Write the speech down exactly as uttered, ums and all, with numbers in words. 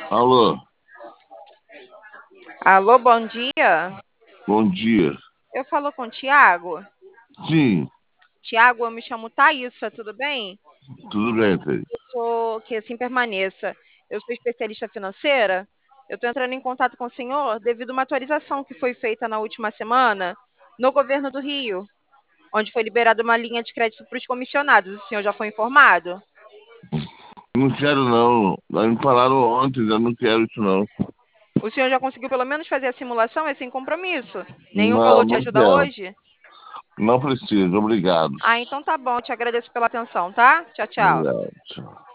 Alô, Alô, bom dia. bom dia. Eu falo com o Tiago. Sim, Tiago, eu me chamo Thaísa, tudo bem? tudo bem, Thaís. Sou que assim permaneça. Eu sou especialista financeira. Eu estou entrando em contato com o senhor devido a uma atualização que foi feita na última semana no governo do Rio, onde foi liberada uma linha de crédito para os comissionados. O senhor já foi informado? Não quero não. Aí me falaram ontem, eu não quero isso não. O senhor já conseguiu pelo menos fazer a simulação? É sem compromisso. Nenhum Não, falou te não ajuda quero. hoje? Não preciso, obrigado. Ah, então tá bom. Te agradeço pela atenção, tá? Tchau, tchau. Obrigado. Tchau.